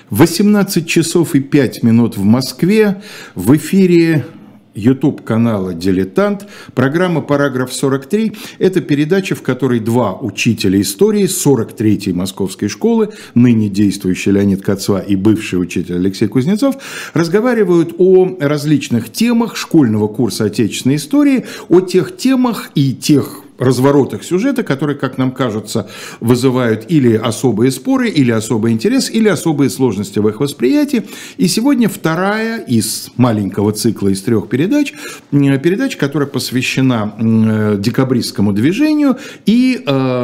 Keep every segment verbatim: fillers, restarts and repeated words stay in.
восемнадцать часов и пять минут в Москве. В эфире YouTube-канала «Дилетант». Программа «Параграф сорок три». Это передача, в которой два учителя истории сорок третьей Московской школы, ныне действующий Леонид Кацва и бывший учитель Алексей Кузнецов, разговаривают о различных темах школьного курса отечественной истории, о тех темах и тех разворотах сюжета, которые, как нам кажется, вызывают или особые споры, или особый интерес, или особые сложности в их восприятии. И сегодня вторая из маленького цикла из трех передач, передач, которая посвящена декабристскому движению, и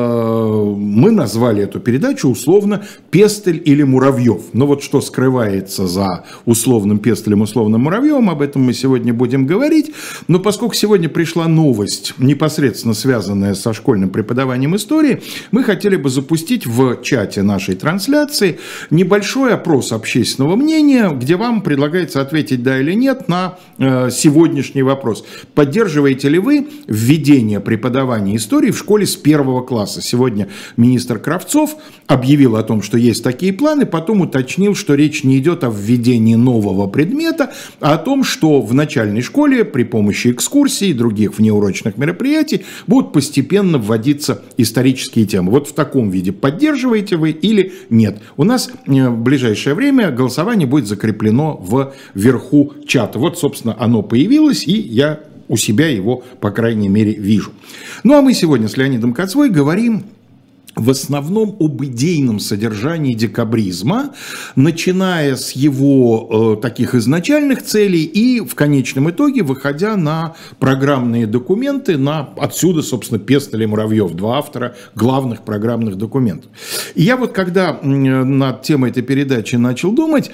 э, мы назвали эту передачу условно «Пестель или Муравьев». Но вот что скрывается за условным Пестелем, условным Муравьевым, об этом мы сегодня будем говорить. Но поскольку сегодня пришла новость, непосредственно связанная со школьным преподаванием истории, мы хотели бы запустить в чате нашей трансляции небольшой опрос общественного мнения, где вам предлагается ответить да или нет на э, сегодняшний вопрос. Поддерживаете ли вы введение преподавания истории в школе с первого класса? Сегодня министр Кравцов объявил о том, что есть такие планы, потом уточнил, что речь не идет о введении нового предмета, а о том, что в начальной школе при помощи экскурсий и других внеурочных мероприятий будут постепенно вводиться исторические темы. Вот в таком виде поддерживаете вы или нет. У нас в ближайшее время голосование будет закреплено вверху чата. Вот, собственно, оно появилось, и я у себя его, по крайней мере, вижу. Ну, а мы сегодня с Леонидом Кацвой говорим в основном об идейном содержании декабризма, начиная с его э, таких изначальных целей и в конечном итоге выходя на программные документы, на отсюда, собственно, Пестель и Муравьев, два автора главных программных документов. И я вот когда э, над темой этой передачи начал думать,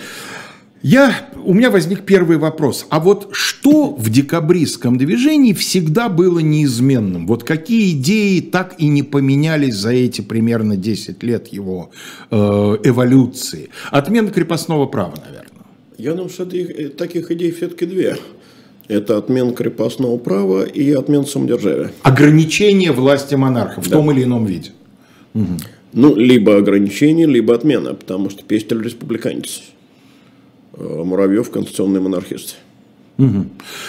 Я, у меня возник первый вопрос. А вот что в декабристском движении всегда было неизменным? Вот какие идеи так и не поменялись за эти примерно десять лет его э, эволюции? Отмена крепостного права, наверное. Я думаю, что таких идей все-таки две. Это отмена крепостного права и отмена самодержавия. Ограничение власти монарха в да. том или ином виде. Угу. Ну, либо ограничение, либо отмена, потому что Пестель республиканец. Муравьев конституционный монархист. Угу.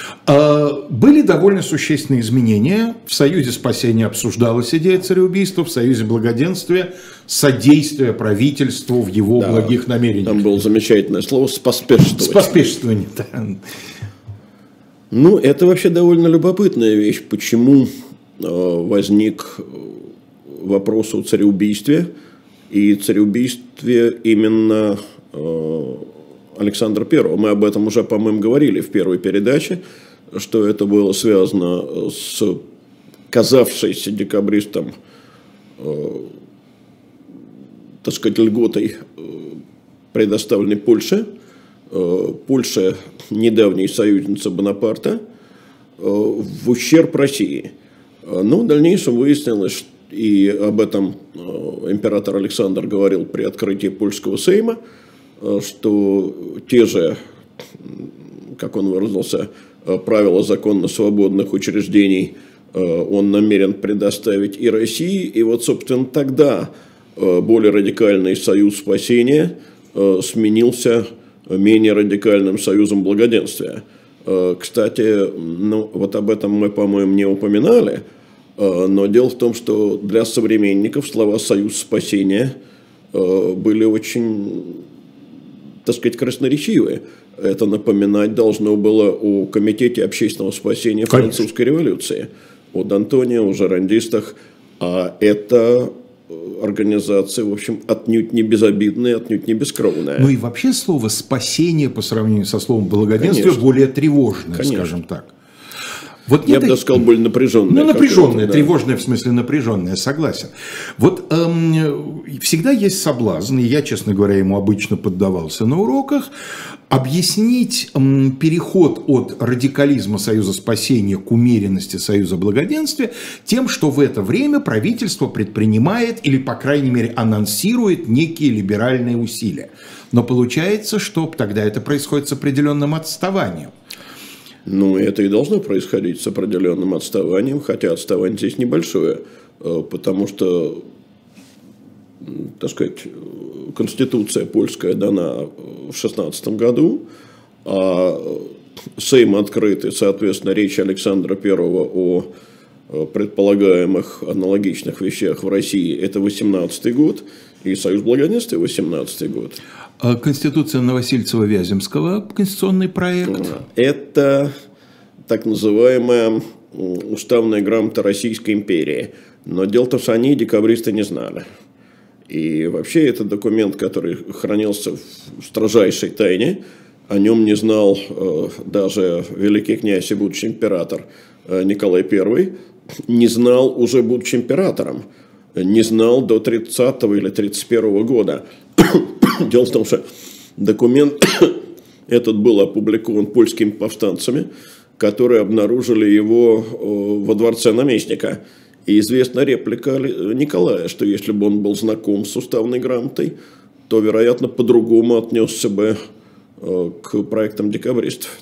А, были довольно существенные изменения. В Союзе спасения обсуждалась идея цареубийства, в Союзе благоденствия содействие правительству в его да, благих намерениях. Там было замечательное слово «споспешствовать». Споспешствование, да. Ну, это вообще довольно любопытная вещь. Почему возник вопрос о цареубийстве, и цареубийстве именно Александра Первого. Мы об этом уже, по-моему, говорили в первой передаче, что это было связано с казавшейся декабристом, э, так сказать, льготой, э, предоставленной Польше. Э, Польша – недавняя союзница Бонапарта, э, в ущерб России. Но в дальнейшем выяснилось, и об этом э, император Александр говорил при открытии польского сейма, что те же, как он выразился, правила законно-свободных учреждений он намерен предоставить и России. И вот, собственно, тогда более радикальный союз спасения сменился менее радикальным союзом благоденствия. Кстати, ну, вот об этом мы, по-моему, не упоминали, но дело в том, что для современников слова «союз спасения» были очень, так сказать, красноречивые. Это напоминать должно было о Комитете общественного спасения Конечно. Французской революции, о Д'Антоне, о жерандистах. А это организация, в общем, отнюдь не безобидная, отнюдь не бескровная. Ну и вообще слово «спасение» по сравнению со словом «благоденствие» Конечно. Более тревожное, Конечно. Скажем так. Вот Я бы даже сказал, более напряженное. Ну, напряженное, да. Тревожное, в смысле напряженное, согласен. Вот эм, всегда есть соблазн, и я, честно говоря, ему обычно поддавался на уроках, объяснить эм, переход от радикализма Союза спасения к умеренности Союза благоденствия тем, что в это время правительство предпринимает или, по крайней мере, анонсирует некие либеральные усилия. Но получается, что тогда это происходит с определенным отставанием. Ну, это и должно происходить с определенным отставанием, хотя отставание здесь небольшое, потому что так сказать, конституция польская дана в шестнадцатом году, а Сейм открыт, и, соответственно, речь Александра Первого о предполагаемых аналогичных вещах в России – это восемнадцатый год, и Союз Благоденствия – восемнадцатый год. Конституция Новосельцева-Вяземского, конституционный проект? Это так называемая уставная грамота Российской империи. Но дело в том, что они, декабристы, не знали. И вообще это документ, который хранился в строжайшей тайне. О нем не знал э, даже великий князь и будущий император э, Николай Первый. Не знал уже будучи императором. Не знал до тридцатого или тридцать первого года. Дело в том, что документ этот был опубликован польскими повстанцами, которые обнаружили его во дворце наместника. И известна реплика Николая, что если бы он был знаком с уставной грамотой, то, вероятно, по-другому отнесся бы к проектам декабристов.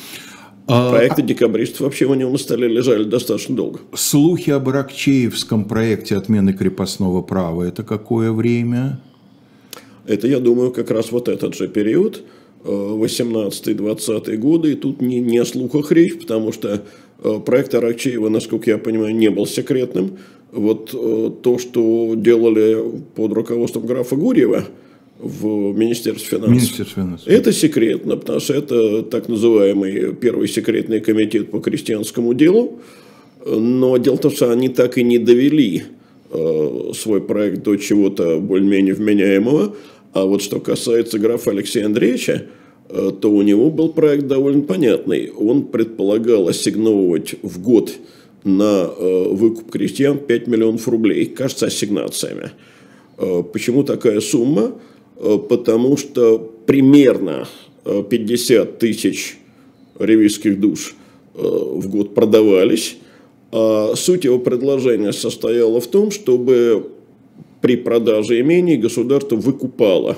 Проекты декабристов вообще у него на столе лежали достаточно долго. Слухи об Аракчеевском проекте отмены крепостного права – это какое время? Это, я думаю, как раз вот этот же период, восемнадцатый-двадцатый годы, и тут не, не о слухах речь, потому что проект Аракчеева, насколько я понимаю, не был секретным. Вот то, что делали под руководством графа Гурьева в Министерстве финансов, Министерство финансов. Это секретно, потому что это так называемый первый секретный комитет по крестьянскому делу. Но дело в том, что они так и не довели свой проект до чего-то более-менее вменяемого. А вот что касается графа Алексея Андреевича, то у него был проект довольно понятный. Он предполагал ассигновывать в год на выкуп крестьян пять миллионов рублей, кажется, ассигнациями. Почему такая сумма? Потому что примерно пятьдесят тысяч ревизских душ в год продавались. А суть его предложения состояла в том, чтобы при продаже имений государство выкупало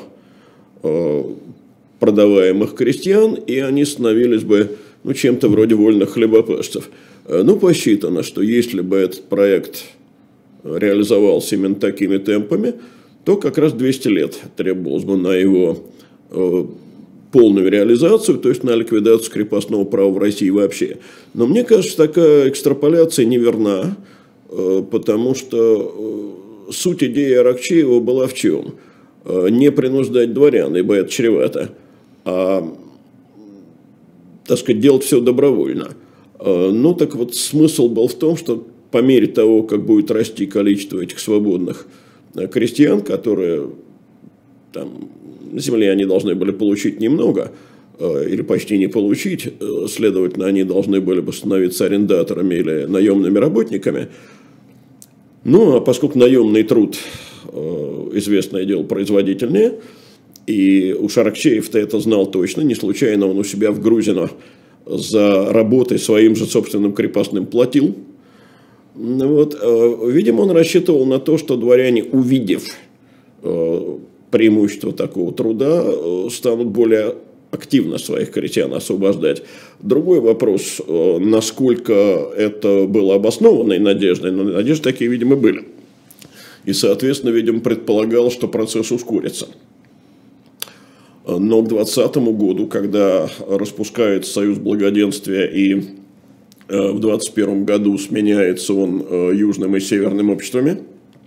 продаваемых крестьян, и они становились бы ну, чем-то вроде вольных хлебопашцев. Ну, посчитано, что если бы этот проект реализовался именно такими темпами, то как раз двести лет требовалось бы на его э, полную реализацию, то есть на ликвидацию крепостного права в России вообще. Но мне кажется, такая экстраполяция неверна, э, потому что э, суть идеи Аракчеева была в чем? Э, не принуждать дворян, ибо это чревато, а, так сказать, делать все добровольно. Э, ну, так вот, смысл был в том, что по мере того, как будет расти количество этих свободных крестьян, которые там, на земле они должны были получить немного э, или почти не получить, э, следовательно, они должны были бы становиться арендаторами или наемными работниками. Ну, а поскольку наемный труд, э, известное дело, производительнее, и уж Аракчеев-то это знал точно, не случайно он у себя в Грузино за работой своим же собственным крепостным платил. Вот, видимо, он рассчитывал на то, что дворяне, увидев преимущество такого труда, станут более активно своих крестьян освобождать. Другой вопрос, насколько это было обоснованной надеждой, но надежды такие, видимо, были. И, соответственно, видимо, предполагал, что процесс ускорится. Но к двадцатому году, когда распускается Союз Благоденствия и в двадцать первом году сменяется он южным и северным обществами,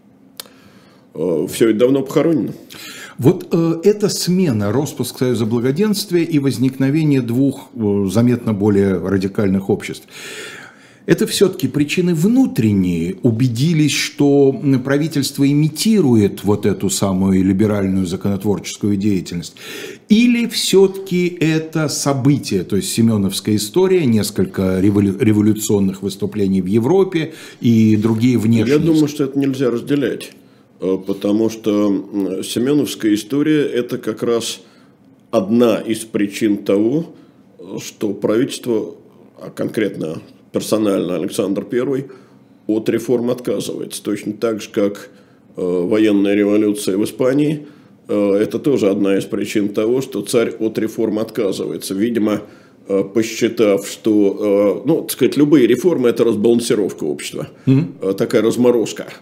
все это давно похоронено. Вот э, эта смена, распуск Союза Благоденствия и возникновение двух э, заметно более радикальных обществ, это все-таки причины внутренние. Убедились, что правительство имитирует вот эту самую либеральную законотворческую деятельность. Или все-таки это событие, то есть семеновская история, несколько револю- революционных выступлений в Европе и другие внешние. Я думаю, что это нельзя разделять. Потому что семеновская история – это как раз одна из причин того, что правительство, а конкретно персонально Александр Первый, от реформ отказывается. Точно так же, как военная революция в Испании – это тоже одна из причин того, что царь от реформ отказывается. Видимо, посчитав, что, ну, так сказать, любые реформы – это разбалансировка общества, mm-hmm. такая разморозка.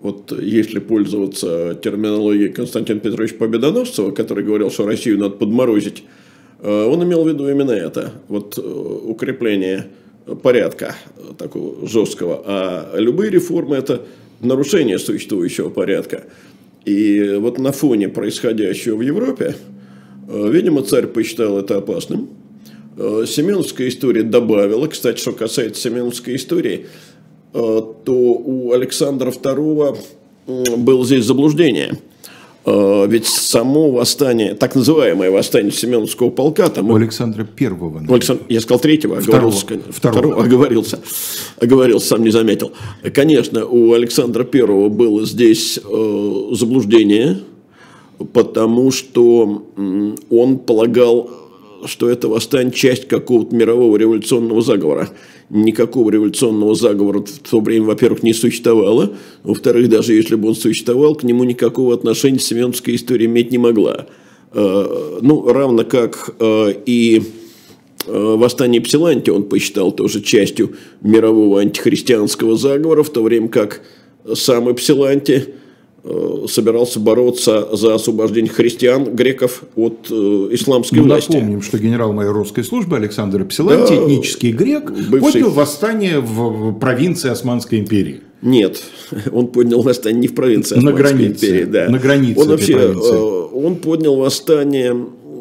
вот если пользоваться терминологией Константина Петровича Победоносцева, который говорил, что Россию надо подморозить, он имел в виду именно это, вот укрепление порядка такого жесткого. А любые реформы – это нарушение существующего порядка. И вот на фоне происходящего в Европе, видимо, царь посчитал это опасным. Семеновская история добавила, кстати, что касается Семеновской истории, то у Александра второго было здесь заблуждение. Ведь само восстание, так называемое восстание Семеновского полка... Там, у Александра первого. Александр, я сказал третьего, оговорился. Второго. Второго, оговорился, оговорился, сам не заметил. Конечно, у Александра первого было здесь э, заблуждение, потому что э, он полагал, что это восстание часть какого-то мирового революционного заговора. Никакого революционного заговора в то время, во-первых, не существовало. Во-вторых, даже если бы он существовал, к нему никакого отношения Семеновская история иметь не могла. Ну, равно как и восстание Псиланти он посчитал тоже частью мирового антихристианского заговора, в то время как сам Псиланти собирался бороться за освобождение христиан, греков от э, исламской Мы власти. Напомним, что генерал-майор русской службы Александр Псиланти, да, этнический грек, бывший... поднял восстание в провинции Османской империи. Нет, он поднял восстание не в провинции Османской на границе, империи. Да. На границе он вообще, провинции. Он поднял восстание,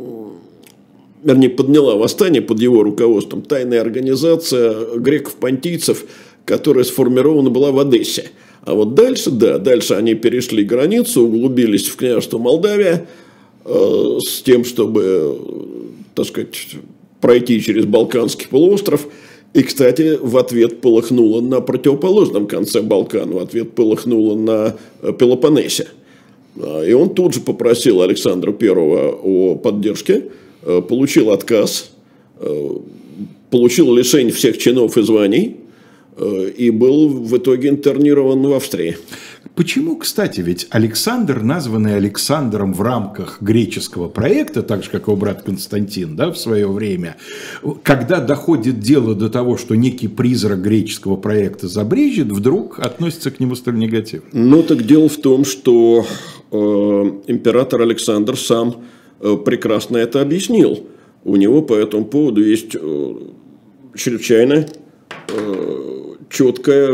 вернее, подняла восстание под его руководством тайная организация греков-понтийцев, которая сформирована была в Одессе. А вот дальше, да, дальше они перешли границу, углубились в княжество Молдавия э, с тем, чтобы, э, так сказать, пройти через Балканский полуостров. И, кстати, в ответ полыхнуло на противоположном конце Балкан, в ответ полыхнуло на Пелопоннесе. И он тут же попросил Александра первого о поддержке, э, получил отказ, э, получил лишение всех чинов и званий. И был в итоге интернирован в Австрии. Почему, кстати, ведь Александр, названный Александром в рамках греческого проекта, так же, как его брат Константин, да, в свое время, когда доходит дело до того, что некий призрак греческого проекта забрежет, вдруг относится к нему столь негативно? Ну, так дело в том, что э, император Александр сам э, прекрасно это объяснил. У него по этому поводу есть э, чрезвычайно э, четкое,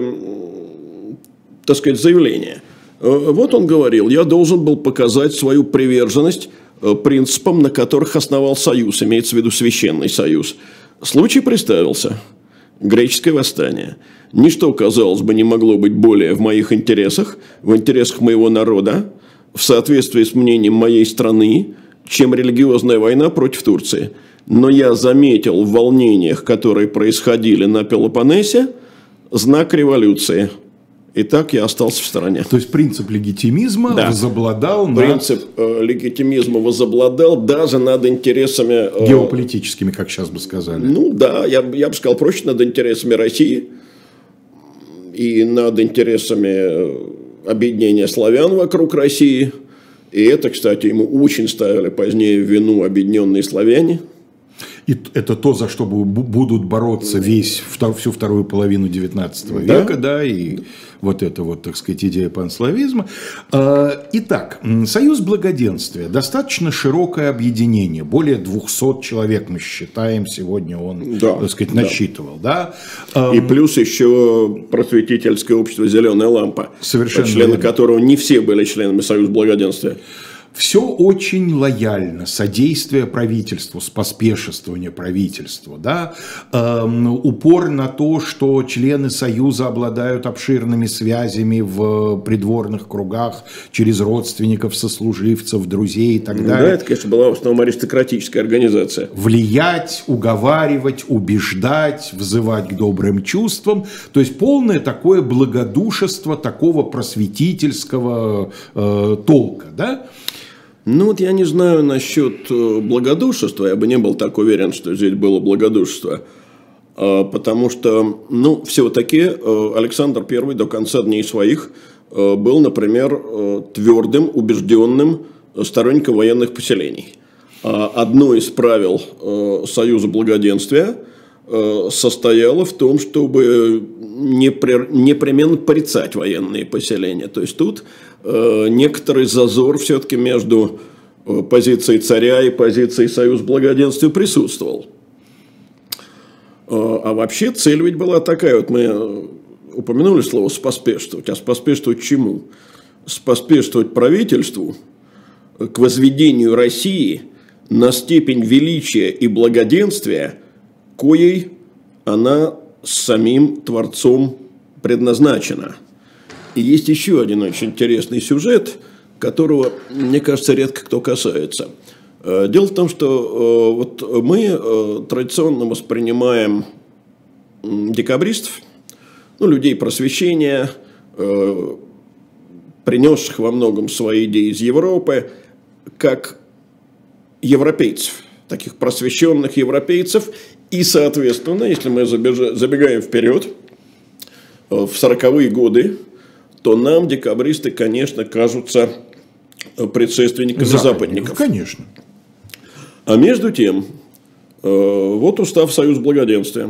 так сказать, заявление. Вот он говорил: я должен был показать свою приверженность принципам, на которых основал союз, имеется в виду священный союз. Случай представился. Греческое восстание. Ничто, казалось бы, не могло быть более в моих интересах, в интересах моего народа, в соответствии с мнением моей страны, чем религиозная война против Турции. Но я заметил в волнениях, которые происходили на Пелопоннесе, знак революции. И так я остался в стороне. То есть принцип легитимизма да. возобладал над... Принцип э, легитимизма возобладал даже над интересами... Э, геополитическими, как сейчас бы сказали. Ну да, я, я бы сказал проще, над интересами России и над интересами объединения славян вокруг России. И это, кстати, ему очень ставили позднее в вину объединенные славяне. И это то, за что будут бороться весь, всю вторую половину девятнадцатого да. века, да, и вот эта вот, так сказать, идея панславизма. Итак, Союз Благоденствия, достаточно широкое объединение, более двухсот человек, мы считаем, сегодня он, да. так сказать, насчитывал, да. И плюс еще просветительское общество «Зеленая лампа», совершенно члены верно. Которого не все были членами Союза Благоденствия. Все очень лояльно, содействие правительству, споспешествование правительству, да? эм, упор на то, что члены Союза обладают обширными связями в придворных кругах через родственников, сослуживцев, друзей и так ну, далее. Да, это, конечно, была в основном аристократическая организация. Влиять, уговаривать, убеждать, взывать к добрым чувствам. То есть полное такое благодушество такого просветительского э, толка, да? Ну вот я не знаю насчет благодушества, я бы не был так уверен, что здесь было благодушество, потому что, ну, все-таки Александр первый до конца дней своих был, например, твердым, убежденным сторонником военных поселений. Одно из правил Союза Благоденствия состояла в том, чтобы непременно порицать военные поселения. То есть тут некоторый зазор все-таки между позицией царя и позицией Союза Благоденствия присутствовал. А вообще цель ведь была такая, вот мы упомянули слово «споспешствовать», а споспешствовать чему? Споспешствовать правительству к возведению России на степень величия и благоденствия, коей она с самим Творцом предназначена. И есть еще один очень интересный сюжет, которого, мне кажется, редко кто касается. Дело в том, что вот мы традиционно воспринимаем декабристов, ну, людей просвещения, принесших во многом свои идеи из Европы, как европейцев, таких просвещенных европейцев. И, соответственно, если мы забегаем вперед, в сороковые годы, то нам декабристы, конечно, кажутся предшественниками западников. Конечно. А между тем, вот устав Союза Благоденствия.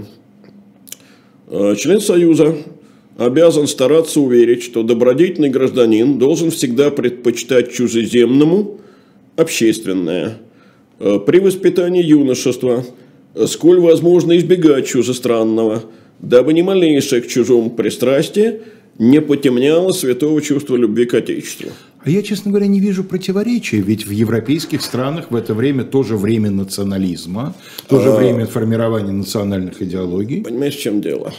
Член Союза обязан стараться уверить, что добродетельный гражданин должен всегда предпочитать чужеземному общественное. При воспитании юношества, сколь возможно избегать чужестранного, дабы ни малейшее к чужому пристрастие не потемняло святого чувства любви к Отечеству. А я, честно говоря, не вижу противоречия, ведь в европейских странах в это время тоже время национализма, тоже а... время формирования национальных идеологий. Понимаешь, в чем дело?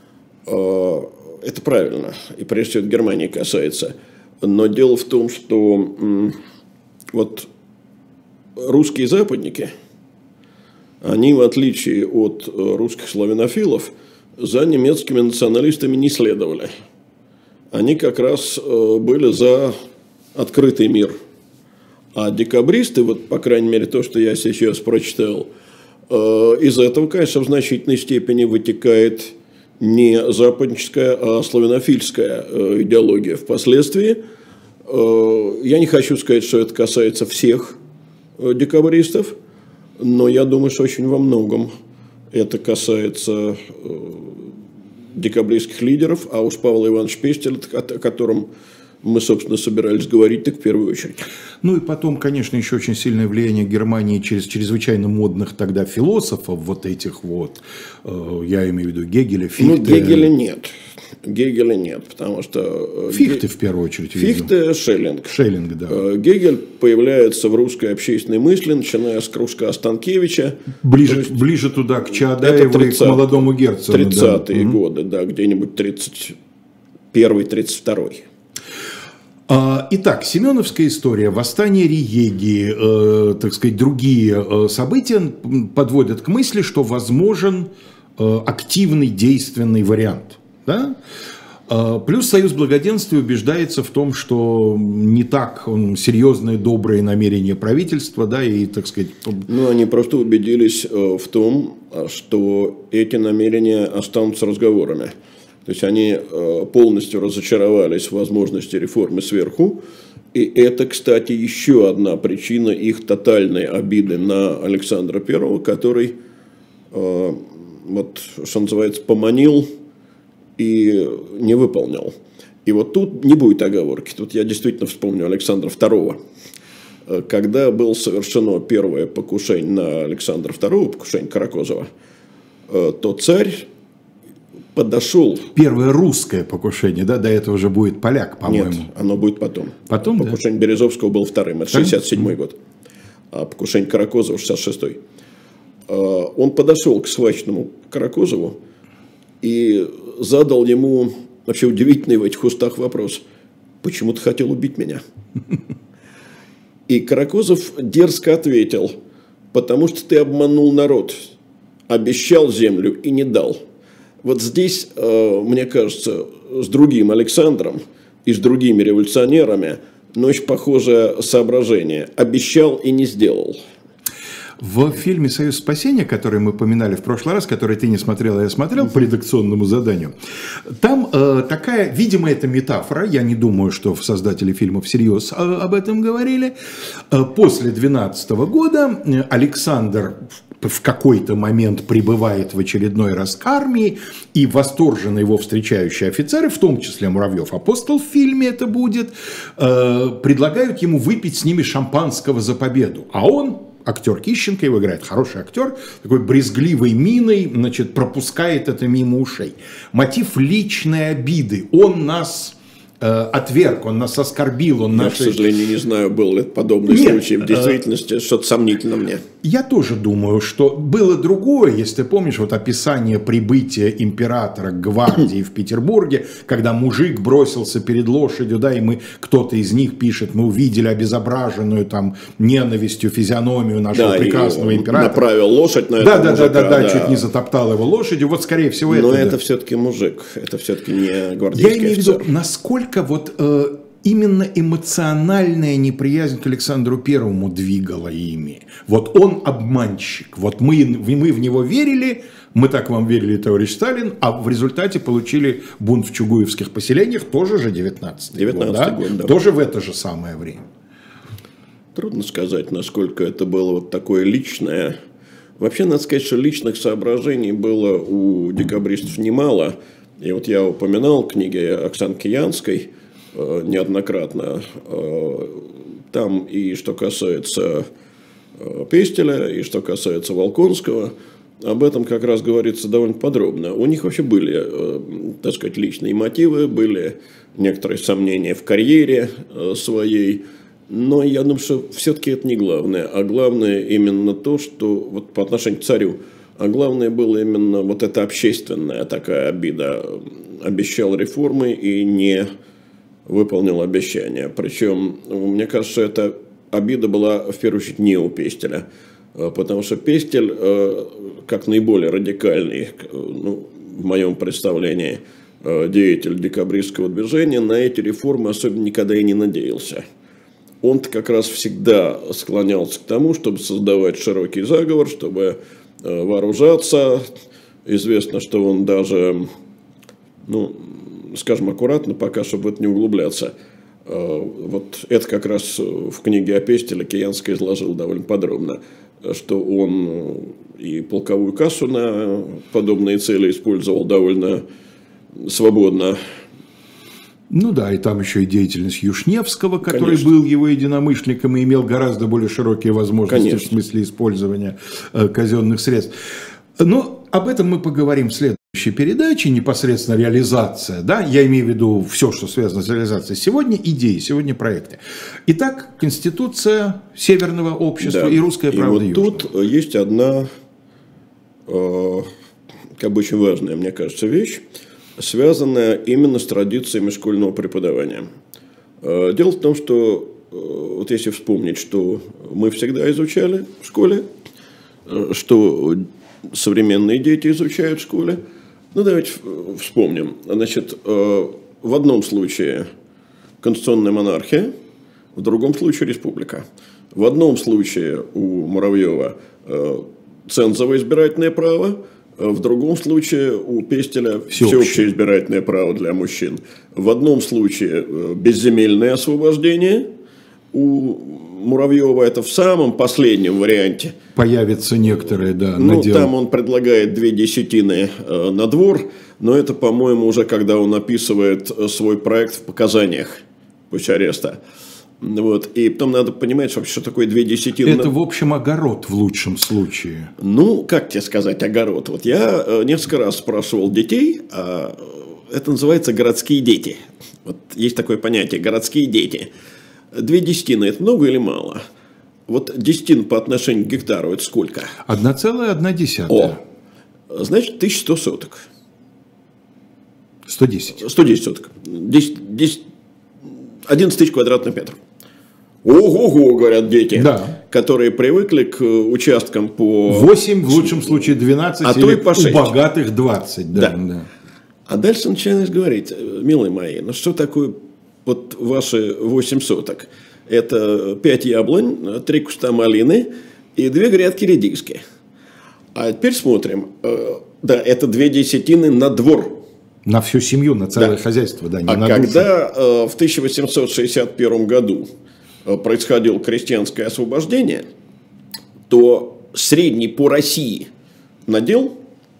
Это правильно, и прежде всего это Германии касается. Но дело в том, что вот русские западники, они, в отличие от русских славянофилов, за немецкими националистами не следовали. Они как раз были за открытый мир. А декабристы, вот, по крайней мере, то, что я сейчас прочитал, из этого, конечно, в значительной степени вытекает не западническая, а славянофильская идеология. Впоследствии, я не хочу сказать, что это касается всех декабристов, но я думаю, что очень во многом это касается декабристских лидеров, а уж Павла Ивановича Пестеля, о котором мы, собственно, собирались говорить, так в первую очередь. Ну и потом, конечно, еще очень сильное влияние Германии через чрезвычайно модных тогда философов, вот этих вот, я имею в виду Гегеля, Фихте. Ну, Гегеля нет. Гегеля нет, потому что... Фихте, в первую очередь, Фихте, видел. Шеллинг. Шеллинг, да. Гегель появляется в русской общественной мысли, начиная с кружка Станкевича. Ближе, есть, ближе туда, к Чаадаеву и к молодому Герцену. тридцатые да. годы, да, где-нибудь тридцать первый тридцать второй. Итак, Семеновская история, восстание Риеги, э, так сказать, другие э, события подводят к мысли, что возможен э, активный действенный вариант. Да? Э, плюс Союз Благоденствия убеждается в том, что не так он, серьезные, добрые намерения правительства, да, и, так сказать... Ну, они просто убедились э, в том, что эти намерения останутся разговорами. То есть они полностью разочаровались в возможности реформы сверху. И это, кстати, еще одна причина их тотальной обиды на Александра Первого, который, вот, что называется, поманил и не выполнил. И вот тут не будет оговорки. Тут я действительно вспомню Александра Второго. Когда было совершено первое покушение на Александра Второго, покушение Каракозова, то царь подошел. Первое русское покушение, да? До этого же будет поляк, по-моему. Нет, оно будет потом. Потом, покушение да? Березовского было вторым, это шестьдесят седьмой год. А покушение Каракозова шестьдесят шестой. Он подошел к схваченному Каракозову и задал ему вообще удивительный в этих устах вопрос. Почему ты хотел убить меня? И Каракозов дерзко ответил: потому что ты обманул народ, обещал землю и не дал. Вот здесь, мне кажется, с другим Александром и с другими революционерами, но очень похожее соображение. Обещал и не сделал. В фильме «Союз спасения», который мы поминали в прошлый раз, который ты не смотрел, а я смотрел по редакционному заданию, там э, такая, видимо, это метафора, я не думаю, что создатели фильма всерьез об этом говорили. После двенадцатого года Александр в какой-то момент прибывает в очередной раз к армии, и восторженно его встречающие офицеры, в том числе Муравьев апостол в фильме это будет, э, предлагают ему выпить с ними шампанского за победу. А он, актер Кищенко, его играет хороший актер, такой брезгливой миной, значит, пропускает это мимо ушей. Мотив личной обиды. Он нас отверг, он нас оскорбил. Он Я, наши... к сожалению, не знаю, был ли подобный Нет, случай в действительности, что-то сомнительно мне. Я тоже думаю, что было другое, если ты помнишь, вот описание прибытия императора к гвардии в Петербурге, когда мужик бросился перед лошадью, да, и мы, кто-то из них пишет, мы увидели обезображенную там ненавистью физиономию нашего да, прекрасного императора. Направил лошадь на да, этого да, мужика. Да, да, да, да, чуть не затоптал его лошадью, вот скорее всего это. Но это да. все-таки мужик, это все-таки не гвардейский Я имею в офицер. виду, насколько вот э, именно эмоциональная неприязнь к Александру Первому двигала ими. Вот он обманщик. Вот мы, мы в него верили, мы так вам верили, товарищ Сталин, а в результате получили бунт в чугуевских поселениях, тоже же девятнадцатый год, да? год, да. Тоже в это же самое время. Трудно сказать, насколько это было вот такое личное. Вообще, надо сказать, что личных соображений было у декабристов немало. И вот я упоминал книги Оксаны Киянской э, неоднократно. Э, там и что касается э, Пестеля, и что касается Волконского, об этом как раз говорится довольно подробно. У них вообще были, э, так сказать, личные мотивы, были некоторые сомнения в карьере э, своей. Но я думаю, что все-таки это не главное. А главное именно то, что вот по отношению к царю, а главное было именно вот эта общественная такая обида. Обещал реформы и не выполнил обещания. Причем, мне кажется, эта обида была в первую очередь не у Пестеля. Потому что Пестель, как наиболее радикальный, ну, в моем представлении, деятель декабристского движения, на эти реформы особенно никогда и не надеялся. Он-то как раз всегда склонялся к тому, чтобы создавать широкий заговор, чтобы вооружаться. Известно, что он даже, ну, скажем аккуратно, пока, чтобы в это не углубляться. Вот это как раз в книге о Пестеле Киянская изложил довольно подробно, что он и полковую кассу на подобные цели использовал довольно свободно. Ну да, и там еще и деятельность Юшневского, который Конечно. был его единомышленником и имел гораздо более широкие возможности Конечно. в смысле использования э, казенных средств. Но об этом мы поговорим в следующей передаче, непосредственно реализация, да, я имею в виду все, что связано с реализацией. Сегодня идеи, сегодня проекты. Итак, Конституция Северного общества да. и Русская правда и вот Южного. Тут есть одна, э, как бы очень важная, мне кажется, вещь, связанная именно с традициями школьного преподавания. Дело в том, что, вот если вспомнить, что мы всегда изучали в школе, что современные дети изучают в школе, ну, давайте вспомним. Значит, в одном случае конституционная монархия, в другом случае республика. В одном случае у Муравьева цензовое избирательное право, в другом случае у Пестеля всеобщее. всеобщее избирательное право для мужчин. В одном случае безземельное освобождение. У Муравьева это в самом последнем варианте. Появятся некоторые, да, ну, наделы. Там он предлагает две десятины э, на двор, но это, по-моему, уже когда он описывает свой проект в показаниях после ареста. Вот. И потом надо понимать, что, что такое две десятины. Это, в общем, огород в лучшем случае. Ну, как тебе сказать, огород? Вот я несколько раз спрашивал детей, а это называется городские дети. Вот есть такое понятие городские дети. Две десятины – это много или мало? Вот десятин по отношению к гектару – это сколько? Одна целая одна десятая. О, значит, тысяча сто соток. сто десять. сто десять соток. десять, десять, одиннадцать тысяч квадратных метров. Ого-го, говорят дети, да. которые привыкли к участкам по... восемь, в лучшем случае двенадцать, а или то и по у богатых двадцать. Да, да. Да. А дальше начинаешь говорить, милые мои, ну что такое вот ваши восемь соток? Это пять яблонь, три куста малины и две грядки редиски. А теперь смотрим. Да, это две десятины на двор. На всю семью, на целое да. хозяйство, да, не а на когда душу. В тысяча восемьсот шестьдесят первом году происходило крестьянское освобождение, то средний по России надел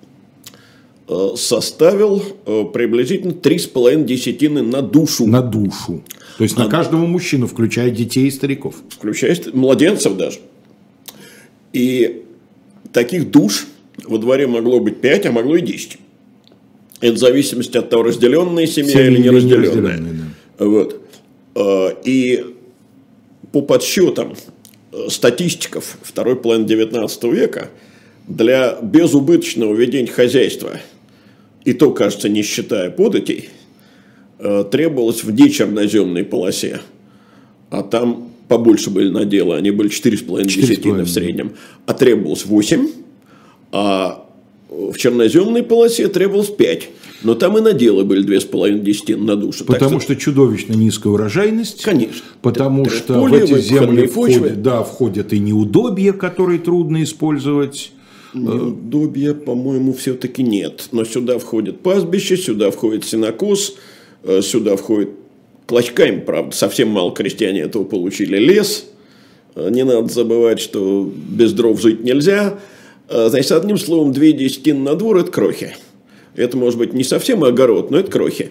составил приблизительно три с половиной десятины на душу. На душу. То есть на, на каждого мужчину, включая детей и стариков. Включая младенцев даже. И таких душ во дворе могло быть пять, а могло и десять. Это в зависимости от того, разделенная семья, семья или неразделенная. Не да. Вот. И по подсчетам статистиков второй половины девятнадцатого века для безубыточного ведения хозяйства, и то, кажется, не считая податей, требовалось в нечерноземной полосе, а там побольше были наделы, они были четыре с половиной десятины в среднем, а требовалось восемь, а в черноземной полосе требовалось пять. Но там и наделы были две с половиной десятины на душу. Потому что, что чудовищно низкая урожайность. Конечно. Потому Т- что в эти земли входят, да, входят и неудобья, которые трудно использовать. Неудобья, по-моему, все-таки нет. Но сюда входит пастбище, сюда входит сенокос, сюда входит клочками, правда, совсем мало крестьяне этого получили, лес. Не надо забывать, что без дров жить нельзя. Значит, одним словом, две десятины на двор – это крохи. Это может быть не совсем огород, но это крохи.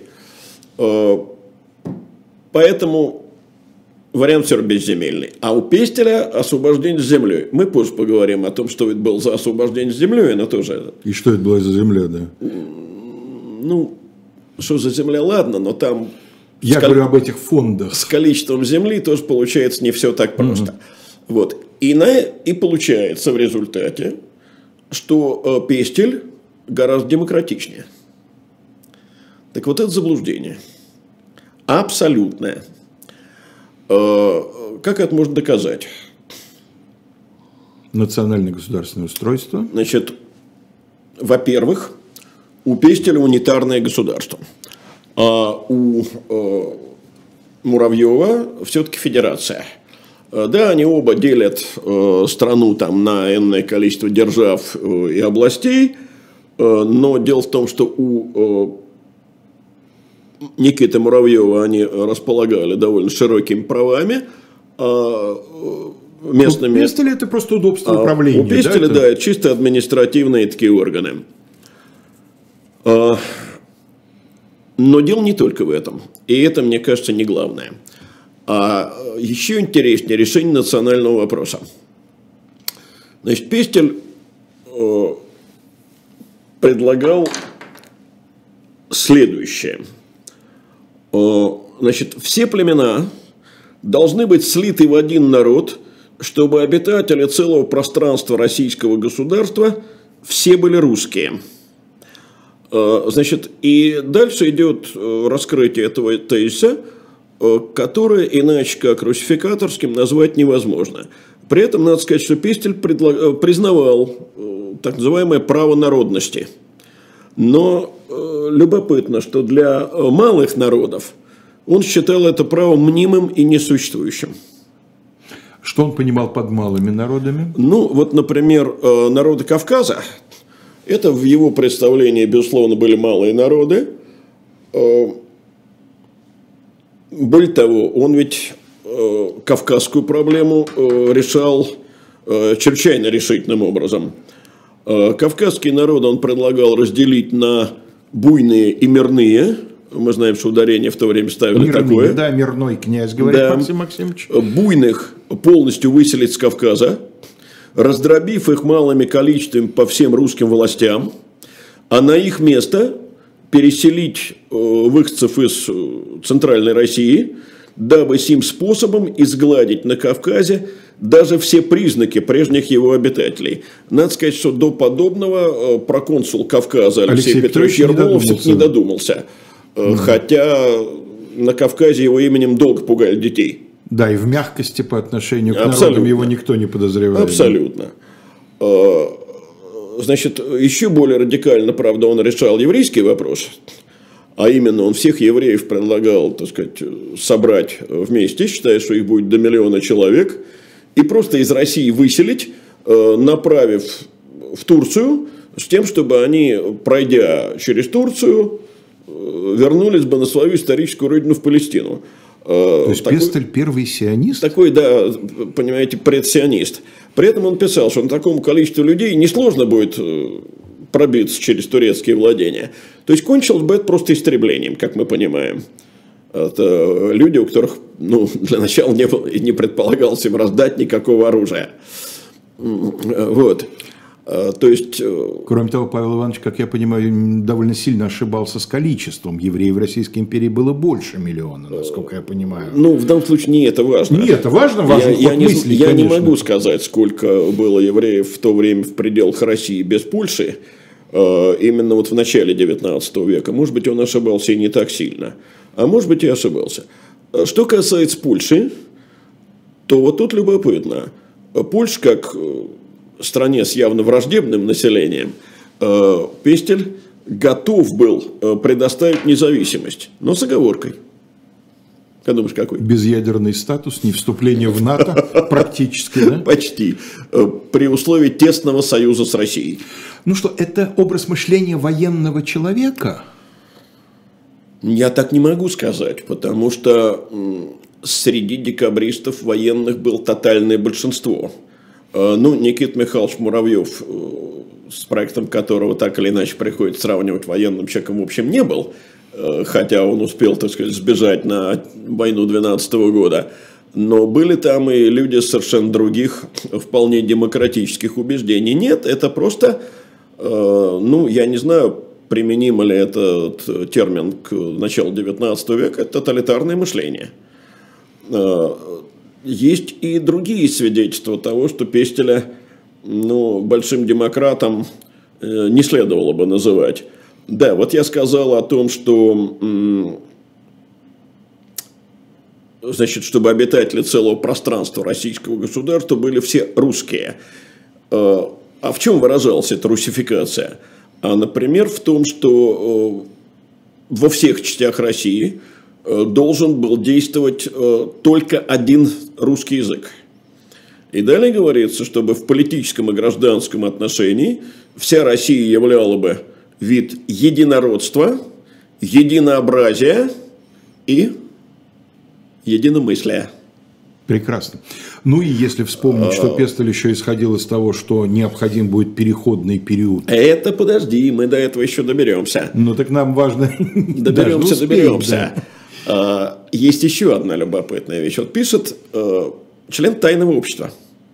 Поэтому вариант все равно безземельный. А у Пестеля освобождение с землей. Мы позже поговорим о том, что это было за освобождение с землей, но тоже... И что это было за земля, да? Ну, что за земля, ладно, но там... Я говорю кол... об этих фондах. С количеством земли тоже получается не все так просто. Угу. Вот. И, на... и получается в результате, что Пестель гораздо демократичнее. Так вот это заблуждение. Абсолютное. Как это можно доказать? Национальное государственное устройство. Значит, во-первых, у Пестеля унитарное государство. А у э, Муравьева все-таки федерация. Да, они оба делят э, страну там, на энное количество держав э, и областей, э, но дело в том, что у э, Никиты Муравьева они располагали довольно широкими правами, а местными... У Пестеля это просто удобство управления. У Пестеля, да, да, это чисто административные такие органы. А, но дело не только в этом. И это, мне кажется, не главное. А еще интереснее решение национального вопроса. Значит, Пестель э, предлагал следующее. Э, значит, все племена должны быть слиты в один народ, чтобы обитатели целого пространства российского государства все были русские. Э, значит, и дальше идет раскрытие этого тезиса, которое иначе как русификаторским назвать невозможно. При этом надо сказать, что Пестель предлаг... признавал так называемое право народности. Но э, любопытно, что для малых народов он считал это право мнимым и несуществующим. Что он понимал под малыми народами? Ну, вот, например, э, народы Кавказа, это в его представлении, безусловно, были малые народы. Э, Более того, он ведь э, кавказскую проблему э, решал э, чрезвычайно решительным образом. Э, кавказские народы он предлагал разделить на буйные и мирные. Мы знаем, что ударение в то время ставили мирные, такое. Да, мирной князь, говорит да. Максим Максимович. Буйных полностью выселить с Кавказа, раздробив их малыми количествами по всем русским властям, а на их место переселить выходцев из Центральной России, дабы сим способом изгладить на Кавказе даже все признаки прежних его обитателей. Надо сказать, что до подобного проконсул Кавказа Алексей, Алексей Петрович Ермолов не, не додумался. Mm-hmm. Хотя на Кавказе его именем долго пугали детей. Да, и в мягкости по отношению к Абсолютно. народам его никто не подозревает. Абсолютно. Значит, еще более радикально, правда, он решал еврейский вопрос, а именно он всех евреев предлагал, так сказать, собрать вместе, считая, что их будет до миллиона человек, и просто из России выселить, направив в Турцию, с тем, чтобы они, пройдя через Турцию, вернулись бы на свою историческую родину в Палестину. То есть такой, Пестель первый сионист? Такой, да, понимаете, предсионист. При этом он писал, что на такому количестве людей несложно будет пробиться через турецкие владения. То есть кончилось бы это просто истреблением, как мы понимаем. Это люди, у которых, ну, для начала не было и не предполагалось им раздать никакого оружия. Вот. То есть... Кроме того, Павел Иванович, как я понимаю, довольно сильно ошибался с количеством. Евреев в Российской империи было больше миллиона, насколько я понимаю. Ну, в данном случае не это важно. Не это важно, важно я, я, мысли, не, я не могу сказать, сколько было евреев в то время в пределах России без Польши, именно вот в начале девятнадцатого века. Может быть, он ошибался и не так сильно. А может быть, и ошибался. Что касается Польши, то вот тут любопытно. Польша, как стране с явно враждебным населением, Пестель готов был предоставить независимость, но с оговоркой. Как думаешь, какой? Безъядерный статус, не вступление в НАТО практически, да? Почти. При условии тесного союза с Россией. Ну что, это образ мышления военного человека? Я так не могу сказать, потому что среди декабристов военных было тотальное большинство. Ну, Никита Михайлович Муравьев, с проектом которого так или иначе приходится сравнивать военным человеком, в общем, не был. Хотя он успел, так сказать, сбежать на войну двенадцатого года. Но были там и люди совершенно других, вполне демократических убеждений. Нет, это просто, ну, я не знаю, применим ли этот термин к началу девятнадцатого века, это тоталитарное мышление. Есть и другие свидетельства того, что Пестеля, ну, большим демократом не следовало бы называть. Да, вот я сказал о том, что, значит, чтобы обитатели целого пространства российского государства были все русские. А в чем выражалась эта русификация? А, например, в том, что во всех частях России должен был действовать только один русский язык. И далее говорится, чтобы в политическом и гражданском отношении вся Россия являла бы вид единородства, единообразия и единомыслия. Прекрасно. Ну и если вспомнить, что Пестель еще исходил из того, что необходим будет переходный период. Это подожди, мы до этого еще доберемся. Ну так нам важно... Доберемся, доберемся. Есть еще одна любопытная вещь. Вот пишет член тайного общества.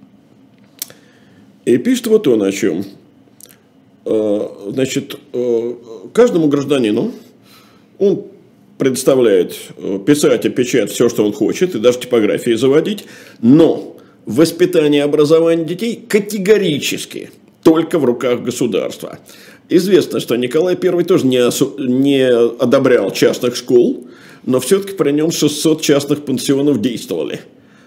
И пишет вот он о чем. Значит, каждому гражданину он предоставляет писать и печатать все, что он хочет, и даже типографии заводить, но воспитание и образование детей категорически только в руках государства. Известно, что Николай Первый тоже не, осу- не одобрял частных школ, но все-таки при нем шестьсот частных пансионов действовали.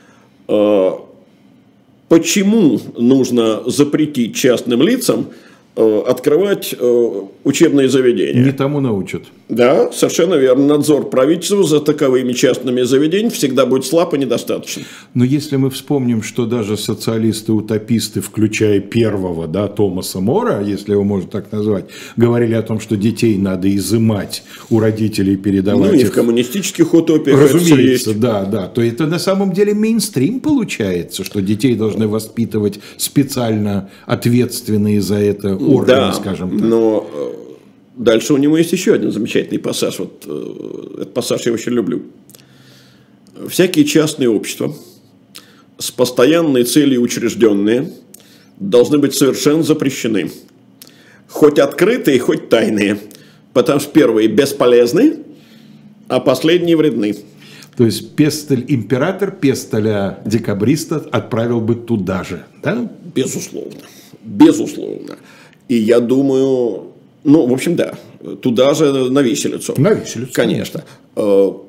Почему нужно запретить частным лицам открывать учебные заведения? Не тому научат. Да, совершенно верно. Надзор правительства за таковыми частными заведениями всегда будет слаб и недостаточен. Но если мы вспомним, что даже социалисты-утописты, включая первого, да, Томаса Мора, если его можно так назвать, говорили о том, что детей надо изымать у родителей и передавать. Ну и их... в коммунистических утопиях. Разумеется, да, да. То это на самом деле мейнстрим получается, что детей должны воспитывать специально ответственные за это органы, да, скажем так. Но дальше у него есть еще один замечательный пассаж. Вот этот пассаж я очень люблю. Всякие частные общества с постоянной целью учрежденные должны быть совершенно запрещены. Хоть открытые, хоть тайные. Потому что первые бесполезны, а последние вредны. То есть Пестель император, Пестеля декабриста отправил бы туда же, да? Безусловно. Безусловно. И я думаю, ну, в общем, да, туда же на виселицу. На виселицу. Конечно. Но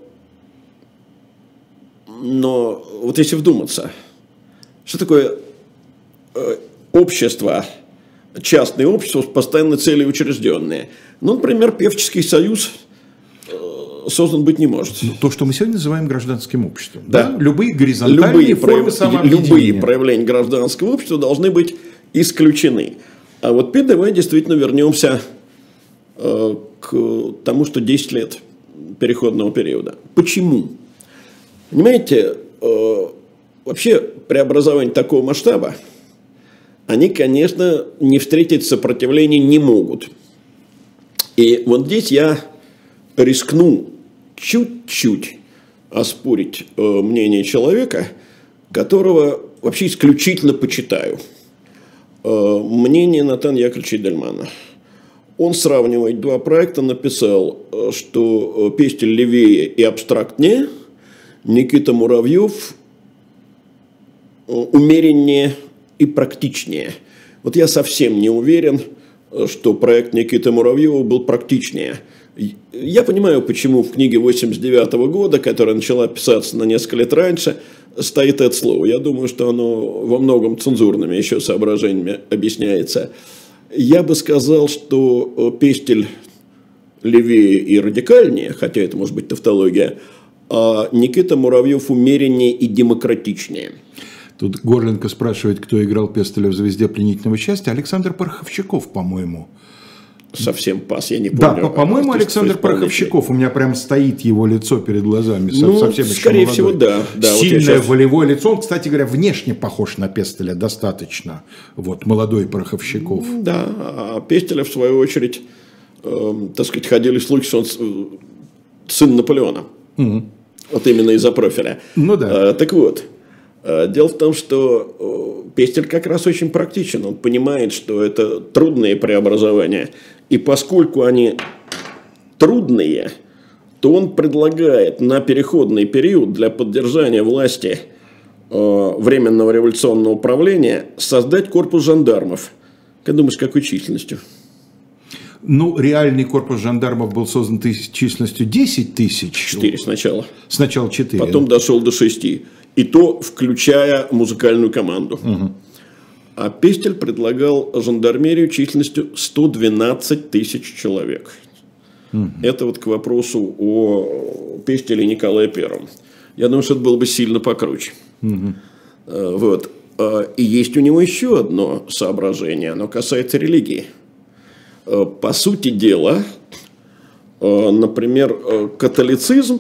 вот если вдуматься, что такое общество, частное общество с постоянной целью учрежденное? Ну, например, Певческий союз создан быть не может. То, что мы сегодня называем гражданским обществом. Да. Да? Любые горизонтальные любые формы прояв... самообъединения. Любые проявления гражданского общества должны быть исключены. А вот теперь давай действительно вернемся э, к тому, что десять лет переходного периода. Почему? Понимаете, э, вообще преобразование такого масштаба они, конечно, не встретить сопротивления не могут. И вот здесь я рискну чуть-чуть оспорить э, мнение человека, которого вообще исключительно почитаю. Э, мнение Натана Яковлевича Эдельмана. Он сравнивает два проекта, написал, что Пестель левее и абстрактнее, Никита Муравьев умереннее и практичнее. Вот я совсем не уверен, что проект Никиты Муравьева был практичнее. Я понимаю, почему в книге восемьдесят девятого года, которая начала писаться на несколько лет раньше, стоит это слово. Я думаю, что оно во многом цензурными еще соображениями объясняется. Я бы сказал, что Пестель левее и радикальнее, хотя это может быть тавтология, а Никита Муравьев умереннее и демократичнее. Тут Горленко спрашивает, кто играл Пестеля в «Звезде пленительного счастья». Александр Пороховщиков, по-моему. Совсем пас, я не помню. Да, по-моему, Александр Пороховщиков. У меня прям стоит его лицо перед глазами. Ну, совсем скорее всего, да. да Сильное, вот сейчас... волевое лицо. Он, кстати говоря, внешне похож на Пестеля достаточно. Вот, молодой Пороховщиков. Да, а Пестеля, в свою очередь, э, так сказать, ходили слухи, что он сын Наполеона. Угу. Вот именно из-за профиля. Ну да. Э, так вот. Дело в том, что Пестель как раз очень практичен. Он понимает, что это трудные преобразования. И поскольку они трудные, то он предлагает на переходный период для поддержания власти Временного революционного правления создать корпус жандармов. Как думаешь, какой численностью? Ну, реальный корпус жандармов был создан численностью десять тысяч. Четыре сначала. Сначала четыре. Потом дошел до шести. И то, включая музыкальную команду. Угу. А Пестель предлагал жандармерию численностью сто двенадцать тысяч человек. Угу. Это вот к вопросу о Пестеле и Николае Первом. Я думаю, что это было бы сильно покруче. Угу. Вот. И есть у него еще одно соображение. Оно касается религии. По сути дела, например, католицизм,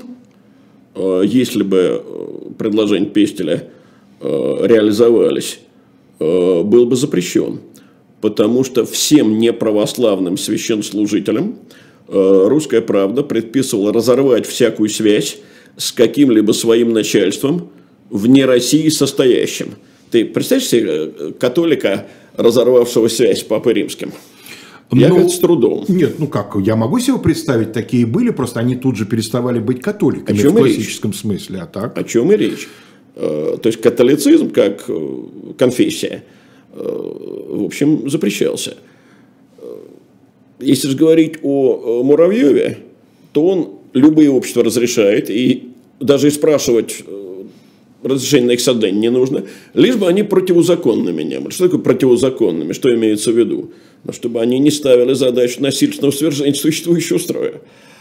если бы предложения Пестеля реализовались, был бы запрещен. Потому что всем неправославным священнослужителям «Русская правда» предписывала разорвать всякую связь с каким-либо своим начальством вне России состоящим. Ты представляешь себе католика, разорвавшего связь с Папой Римским? Я, ну, говорит, с трудом. Нет, ну как, я могу себе представить, такие были, просто они тут же переставали быть католиками в классическом речь? смысле. А так? О чем и речь. То есть католицизм как конфессия, в общем, запрещался. Если же говорить о Муравьеве, то он любые общества разрешает, и даже и спрашивать разрешение на их создание не нужно, лишь бы они противозаконными не были. Что такое противозаконными? Что имеется в виду? Но чтобы они не ставили задачу насильственного свержения существующего строя.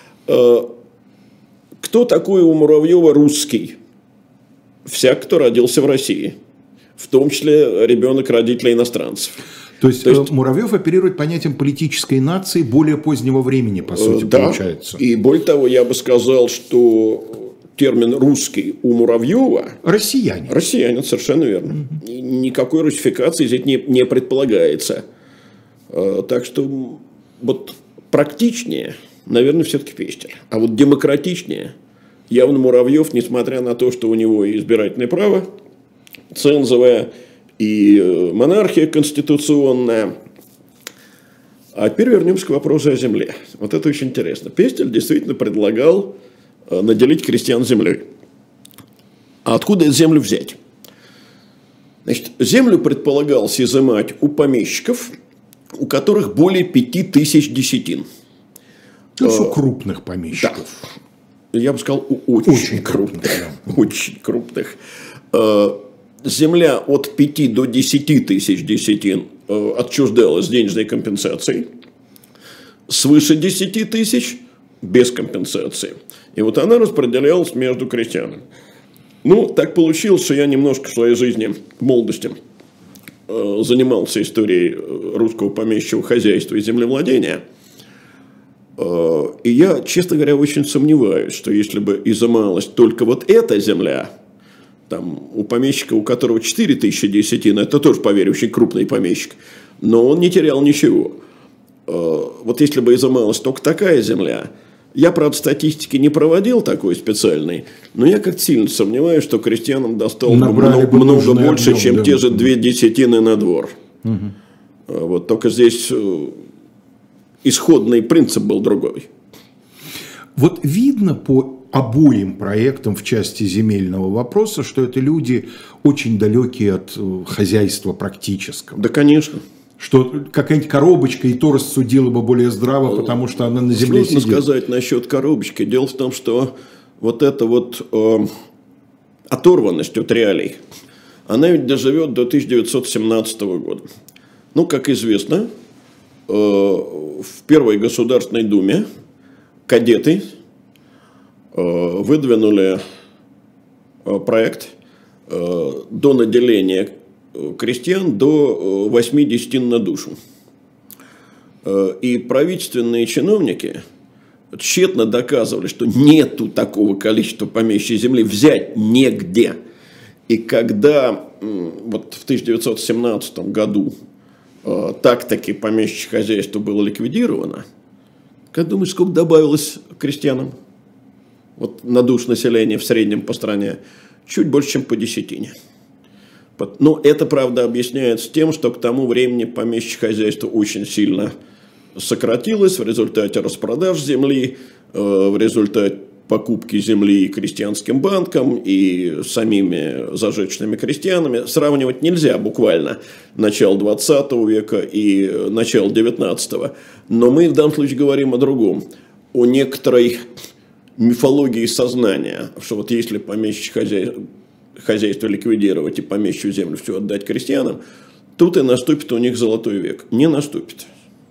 Кто такой у Муравьева русский? Всяк, кто родился в России. В том числе ребенок родителей иностранцев. То есть, То есть Муравьев оперирует понятием политической нации более позднего времени, по сути, да, получается. И более того, я бы сказал, что термин «русский» у Муравьева... Россиянин. Россиянин, совершенно верно. Угу. Никакой русификации здесь не, не предполагается. Так что вот практичнее, наверное, все-таки Пестель. А вот демократичнее явно Муравьев, несмотря на то, что у него и избирательное право цензовое, и монархия конституционная. А теперь вернемся к вопросу о земле. Вот это очень интересно. Пестель действительно предлагал наделить крестьян землей. А откуда эту землю взять? Значит, землю предполагалось изымать у помещиков, у которых более пяти тысяч десятин. То есть у крупных помещиков. Да. Я бы сказал, у очень, очень крупных. крупных. Очень крупных. Земля от пяти до десяти тысяч десятин отчуждалась денежной компенсацией. Свыше десяти тысяч без компенсации. И вот она распределялась между крестьянами. Ну, так получилось, что я немножко в своей жизни, в молодости, занимался историей русского помещичьего хозяйства и землевладения. И я, честно говоря, очень сомневаюсь, что если бы изымалась только вот эта земля, там, у помещика, у которого четыре тысячи десятин, это тоже, поверь, очень крупный помещик, но он не терял ничего. Вот если бы изымалась только такая земля, я, правда, статистики не проводил такой специальной, но я как-то сильно сомневаюсь, что крестьянам досталось много, бы много больше, объем, чем да, те же две десятины на двор. Угу. Вот только здесь исходный принцип был другой. Вот видно по обоим проектам в части земельного вопроса, что это люди очень далекие от хозяйства практического. Да, конечно. Что какая-нибудь коробочка и то рассудила бы более здраво, потому что она на земле сидит. Сложно сидит. сказать насчет коробочки. Дело в том, что вот эта вот э, оторванность от реалий, она ведь доживет до тысяча девятьсот семнадцатого года. Ну, как известно, э, в Первой Государственной Думе кадеты э, выдвинули э, проект э, до наделения крестьян до восьми десятин на душу. И правительственные чиновники тщетно доказывали, что нету такого количества помещей земли, взять негде. И когда вот в тысяча девятьсот семнадцатом году так-таки помещичье хозяйство было ликвидировано, как думаешь, сколько добавилось крестьянам? Вот на душу населения в среднем по стране чуть больше, чем по десятине. Но это, правда, объясняется тем, что к тому времени помещичье хозяйство очень сильно сократилось в результате распродаж земли, в результате покупки земли крестьянским банком и самими зажиточными крестьянами. Сравнивать нельзя буквально начало двадцатого века и начало девятнадцатого. Но мы в данном случае говорим о другом. О некоторой мифологии сознания, что вот если помещичье хозяйство... хозяйство ликвидировать и помещичью землю все отдать крестьянам, тут и наступит у них золотой век. Не наступит.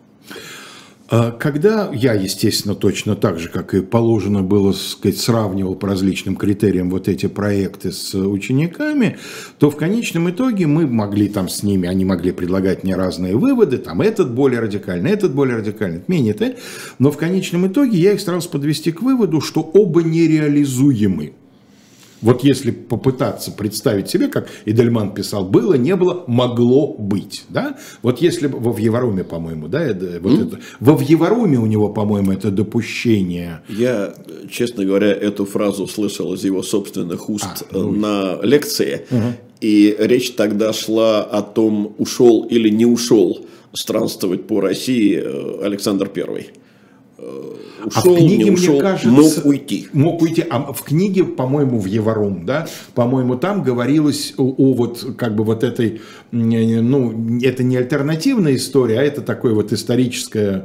Когда я, естественно, точно так же, как и положено было, сказать, сравнивал по различным критериям вот эти проекты с учениками, то в конечном итоге мы могли там с ними, они могли предлагать мне разные выводы, там этот более радикальный, этот более радикальный, менее то, но в конечном итоге я их старался подвести к выводу, что оба нереализуемы. Вот если попытаться представить себе, как Идельман писал, было, не было, могло быть. Да? Вот если бы во Вьеваруме, по-моему, да, это, вот mm? это, во Вьеваруме у него, по-моему, это допущение. Я, честно говоря, эту фразу слышал из его собственных уст а, ну, на лекции. Угу. И речь тогда шла о том, ушел или не ушел странствовать по России Александр Первый. Ушел, а в книге, не ушел, мне кажется, мог уйти. Мог уйти. А в книге, по-моему, в Вьеварум, да, по-моему, там говорилось о, о вот как бы вот этой, ну, это не альтернативная история, а это такое вот историческое,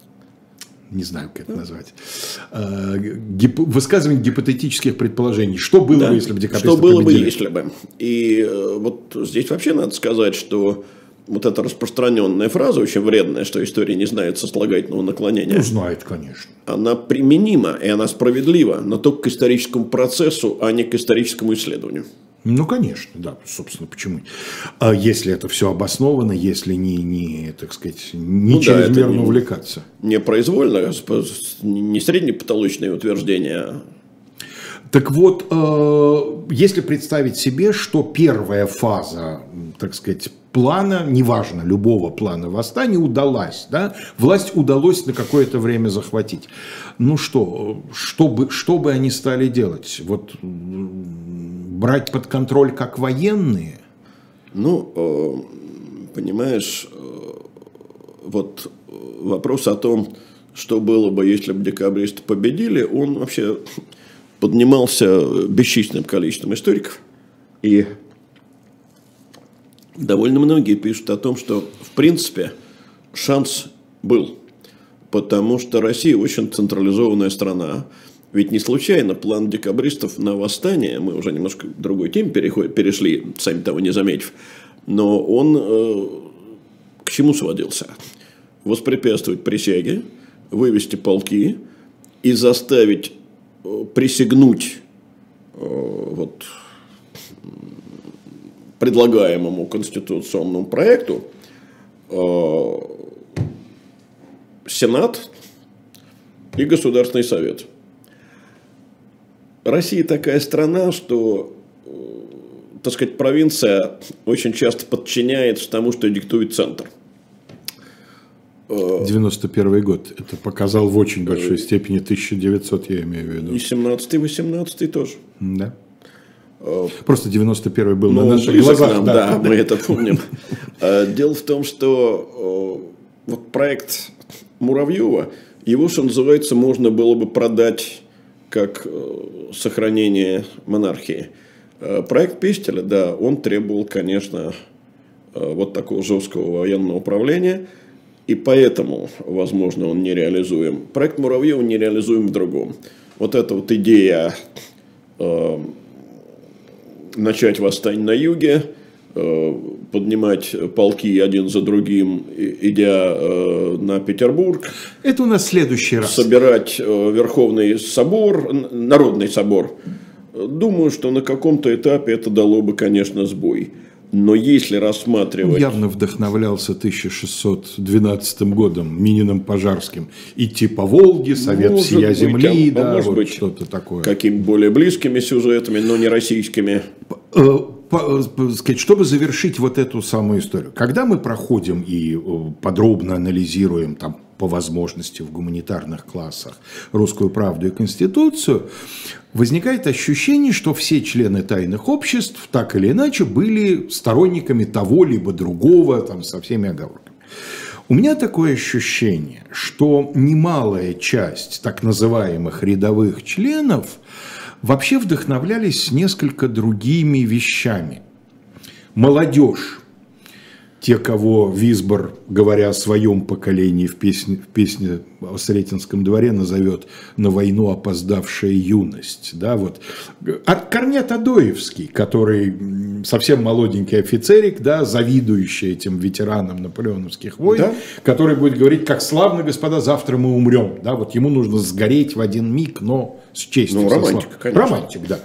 не знаю, как это назвать, э, гип, высказывание гипотетических предположений. Что было да. бы, если бы декабристы победили? Что было бы, если бы. И э, вот здесь вообще надо сказать, что вот эта распространенная фраза, очень вредная, что история не знает сослагательного наклонения. Ну, знает, конечно. Она применима, и она справедлива, но только к историческому процессу, а не к историческому исследованию. Ну, конечно, да, собственно, почему? А если это все обосновано, если не, не так сказать, не ну, чрезмерно да, не, увлекаться. Не произвольно, не среднепотолочные утверждения. Так вот, если представить себе, что первая фаза, так сказать, плана, неважно, любого плана восстания удалась, да, власть удалось на какое-то время захватить. Ну что, что бы, что бы они стали делать? Вот брать под контроль как военные? Ну, понимаешь, вот вопрос о том, что было бы, если бы декабристы победили, он вообще поднимался бесчисленным количеством историков. И довольно многие пишут о том, что, в принципе, шанс был. Потому что Россия очень централизованная страна. Ведь не случайно план декабристов на восстание, мы уже немножко к другой теме перешли, сами того не заметив, но он э, к чему сводился? Воспрепятствовать присяге, вывести полки и заставить э, присягнуть э, вот, предлагаемому конституционному проекту э, Сенат и Государственный совет. Россия такая страна, что так сказать, провинция очень часто подчиняется тому, что диктует центр. девяносто первый год. Это показал в очень большой степени тысяча девятьсот, я имею в виду. И семнадцатый, восемнадцатый тоже. Да. Просто девяносто первый был ну, на наших глазах. Нам, да, да, мы это помним. Дело в том, что вот проект Муравьева, его, что называется, можно было бы продать как сохранение монархии. Проект Пестеля, да, он требовал, конечно, вот такого жесткого военного управления, и поэтому, возможно, он нереализуем. Проект Муравьева нереализуем в другом. Вот эта вот идея э, начать восстание на юге, э, поднимать полки один за другим, идя э, на Петербург. Это у нас следующий раз. Собирать э, Верховный собор, Народный собор. Думаю, что на каком-то этапе это дало бы, конечно, сбой. Но если рассматривать... Он явно вдохновлялся тысяча шестьсот двенадцатым годом, Мининым Пожарским. Идти по Волге, совет может всея быть, земли, а, да, может вот быть, что-то такое. Какими-то более близкими сюжетами, но не российскими. Сказать, чтобы завершить вот эту самую историю. Когда мы проходим и подробно анализируем там, по возможности в гуманитарных классах «Русскую правду» и Конституцию, возникает ощущение, что все члены тайных обществ так или иначе были сторонниками того либо другого, там, со всеми оговорками. У меня такое ощущение, что немалая часть так называемых рядовых членов вообще вдохновлялись несколько другими вещами. Молодежь. Те, кого Висбор, говоря о своем поколении в песне, в песне о Сретенском дворе, назовет «на войну опоздавшая юность». Да, вот. Корнет Адоевский, который совсем молоденький офицерик, да, завидующий этим ветеранам наполеоновских войн, да? Который будет говорить, как славно, господа, завтра мы умрем. Да, вот ему нужно сгореть в один миг, но с честью. Ну, романтик, конечно. Романтик, да.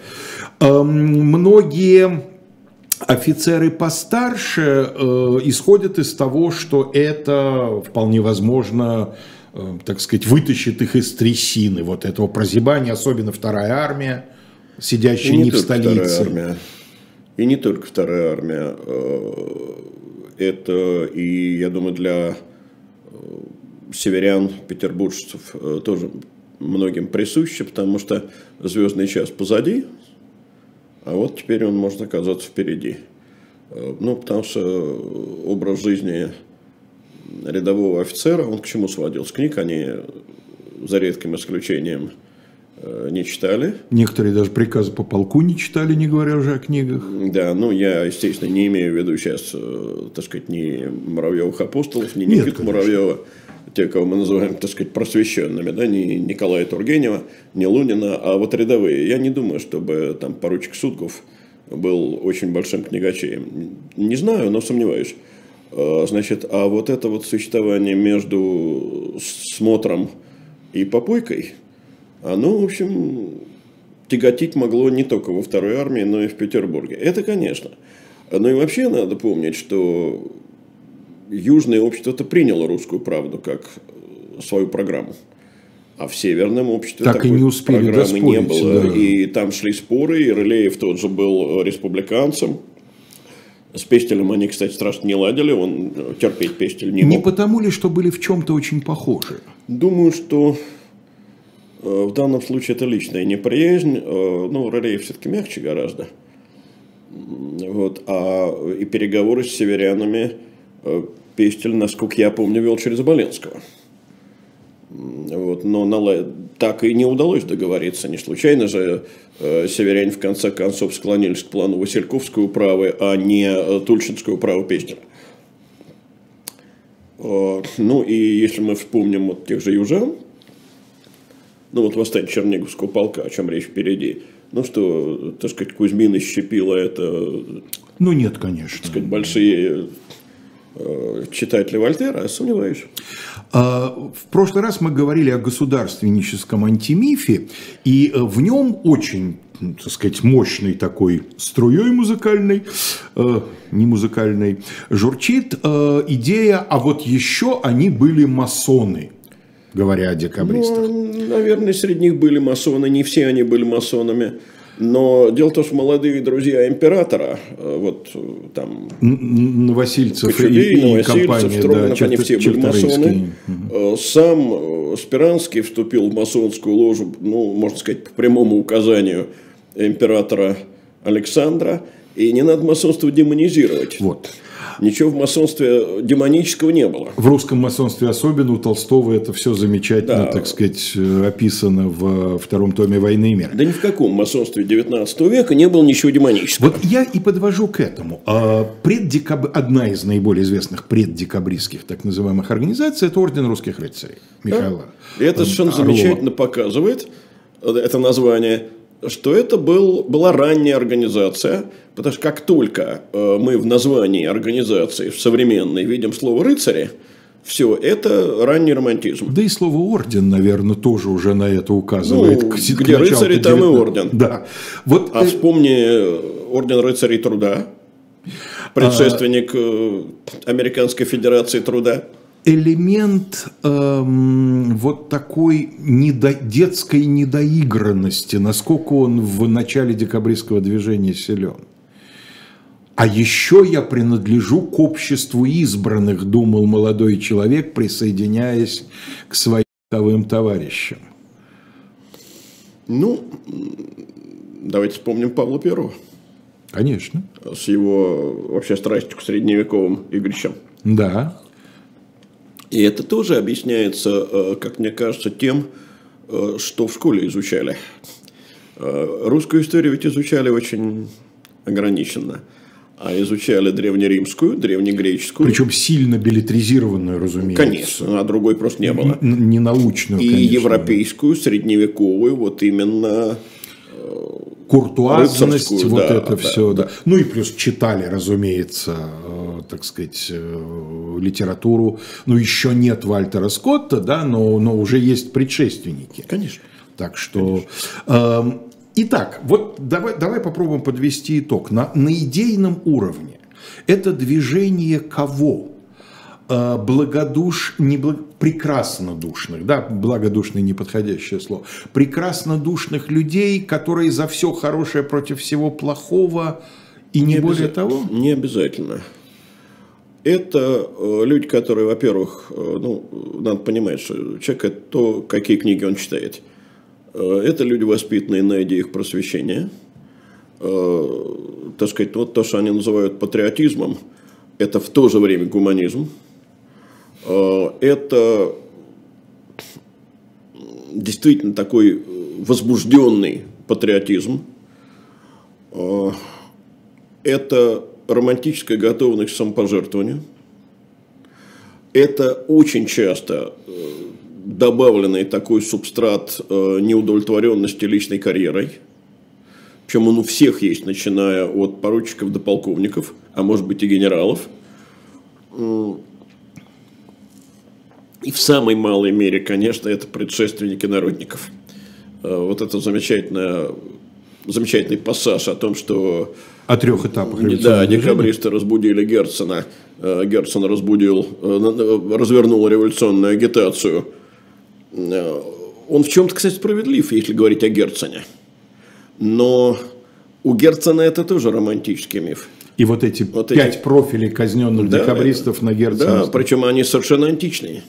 Многие... Офицеры постарше э, исходят из того, что это вполне возможно, э, так сказать, вытащит их из трясины вот этого прозябания, особенно вторая армия, сидящая не, не в столице. Армия. И не только вторая армия. Это и, я думаю, для северян, петербуржцев тоже многим присуще, потому что звездный час позади. А вот теперь он может оказаться впереди. Ну, потому что образ жизни рядового офицера, он к чему сводился? Книг они, за редким исключением, не читали. Некоторые даже приказы по полку не читали, не говоря уже о книгах. Да, ну, я, естественно, не имею в виду сейчас, так сказать, ни Муравьевых апостолов, ни Никиты Муравьева. Те, кого мы называем, так сказать, просвещенными, да, не Николая Тургенева, не Лунина, а вот рядовые. Я не думаю, чтобы там поручик Сутков был очень большим книгачеем. Не знаю, но сомневаюсь. Значит, а вот это вот сочетание между смотром и попойкой, оно, в общем, тяготить могло не только во второй армии, но и в Петербурге. Это, конечно. Но и вообще надо помнить, что Южное общество-то приняло «Русскую правду» как свою программу. А в Северном обществе так такой и не успели программы доспорить, не было. Да. И там шли споры, и Рылеев тот же был республиканцем. С Пестелем они, кстати, страшно не ладили, он терпеть Пестель не мог. Не потому ли, что были в чем-то очень похожи? Думаю, что в данном случае это личная неприязнь. Ну, Рылеев все-таки мягче гораздо. Вот. А и переговоры с северянами Пестель, насколько я помню, вел через Оболенского. Вот. Но на, так и не удалось договориться. Не случайно же э, северяне в конце концов склонились к плану Васильковской управы, а не Тульчинской управы Пестеля. Э, ну и если мы вспомним вот тех же южан, ну вот восстание Черниговского полка, о чем речь впереди, ну что, так сказать, Кузьмин и Щепила это... Ну нет, конечно. Так сказать, большие... читатели Вольтера, я сомневаюсь. В прошлый раз мы говорили о государственническом антимифе, и в нем очень, так сказать, мощной такой струей музыкальной, не музыкальной, журчит идея, а вот еще они были масоны, говоря о декабристах. Ну, наверное, среди них были масоны, не все они были масонами. Но дело в том, что молодые друзья императора, вот там Новосильцев Кочубей, и, и Новосильцев, компания, Строганов, да, они все были масоны. Угу. Сам Спиранский вступил в масонскую ложу, ну, можно сказать, по прямому указанию императора Александра. И не надо масонство демонизировать. Вот. Ничего в масонстве демонического не было. В русском масонстве особенно, у Толстого это все замечательно, да. так сказать, описано в втором томе «Войны и мира». Да ни в каком масонстве девятнадцатого века не было ничего демонического. Вот я и подвожу к этому. Преддекаб... Одна из наиболее известных преддекабристских так называемых организаций – это Орден русских рыцарей Михаила. Да. И это совершенно Орлова. Замечательно показывает, это название, что это был, была ранняя организация, потому что как только э, мы в названии организации в современной видим слово «рыцари», все это ранний романтизм. Да и слово «орден», наверное, тоже уже на это указывает. Ну, к, где к рыцари, там и орден. Да. Вот, а э... вспомни Орден рыцарей труда, предшественник а... Американской Федерации труда. Элемент эм, вот такой недо, детской недоигранности, насколько он в начале декабристского движения силен. А еще я принадлежу к обществу избранных, думал молодой человек, присоединяясь к своим вековым товарищам. Ну, давайте вспомним Павла Первого. Конечно. С его вообще страстью к средневековым игрищам. Да. И это тоже объясняется, как мне кажется, тем, что в школе изучали. Русскую историю ведь изучали очень ограниченно. А изучали древнеримскую, древнегреческую. Причем сильно билетризированную, разумеется. Конечно, а другой просто не было. Не научную, и конечно. Европейскую, средневековую, вот именно... Куртуазность, вот да, это да, все. Да. Да. Ну и плюс читали, разумеется, так сказать, литературу. Ну, еще нет Вальтера Скотта, да, но, но уже есть предшественники. Конечно. Так что... Э, итак, вот давай, давай попробуем подвести итог. На, на идейном уровне это движение кого? Благодуш, не благ, прекраснодушных, да, благодушный неподходящее слово, прекраснодушных людей, которые за все хорошее против всего плохого и не, не более того? Не обязательно. Это люди, которые, во-первых, ну, надо понимать, что человек – это то, какие книги он читает. Это люди, воспитанные на идеях просвещения. Так сказать, вот то, что они называют патриотизмом, это в то же время гуманизм. Это действительно такой возбужденный патриотизм. Это романтическая готовность к самопожертвованию. Это очень часто добавленный такой субстрат неудовлетворенности личной карьерой. Причем он у всех есть, начиная от поручиков до полковников, а может быть и генералов. И в самой малой мере, конечно, это предшественники народников. Вот это замечательное, замечательный пассаж о том, что... О трех этапах революционного Да, движения. декабристы разбудили Герцена. Герцен разбудил, развернул революционную агитацию. Он в чем-то, кстати, справедлив, если говорить о Герцене. Но у Герцена это тоже романтический миф. И вот эти вот пять эти... профилей казненных да, декабристов это... на Герцена. Да, причем они совершенно античные.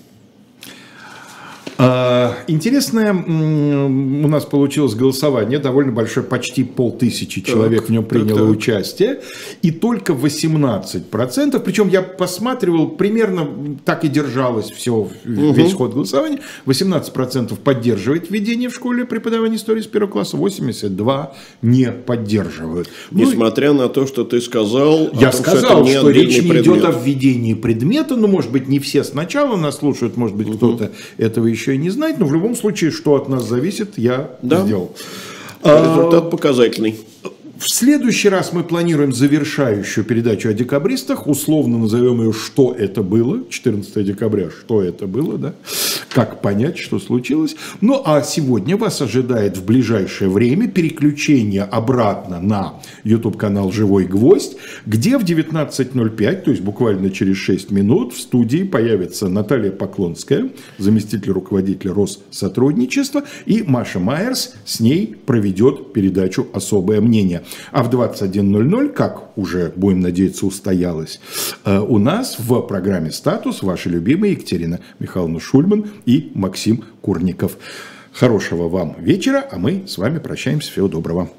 Интересное у нас получилось голосование, довольно большое, почти полтысячи человек так, в нем приняло так, так. участие, и только восемнадцать процентов, причем я посматривал, примерно так и держалось все, угу. весь ход голосования, восемнадцать процентов поддерживает введение в школе преподавания истории с первого класса, восемьдесят два процента не поддерживают. Несмотря ну, на то, что ты сказал, я том, сказал, что, что речь не предмет. идет о введении предмета, ну, может быть, не все сначала нас слушают, может быть, угу. кто-то этого еще и не знает, но в любом случае, что от нас зависит, я да. сделал. Результат а, показательный. В следующий раз мы планируем завершающую передачу о декабристах, условно назовем ее «Что это было?», четырнадцатого декабря, что это было, да? как понять, что случилось. Ну, а сегодня вас ожидает в ближайшее время переключение обратно на YouTube-канал «Живой гвоздь», где в девятнадцать ноль пять, то есть буквально через шесть минут, в студии появится Наталья Поклонская, заместитель руководителя Россотрудничества, и Маша Майерс с ней проведет передачу «Особое мнение». А в двадцать один ноль ноль, как уже, будем надеяться, устоялось, у нас в программе «Статус» ваши любимые Екатерина Михайловна Шульман и Максим Курников. Хорошего вам вечера, а мы с вами прощаемся. Всего доброго.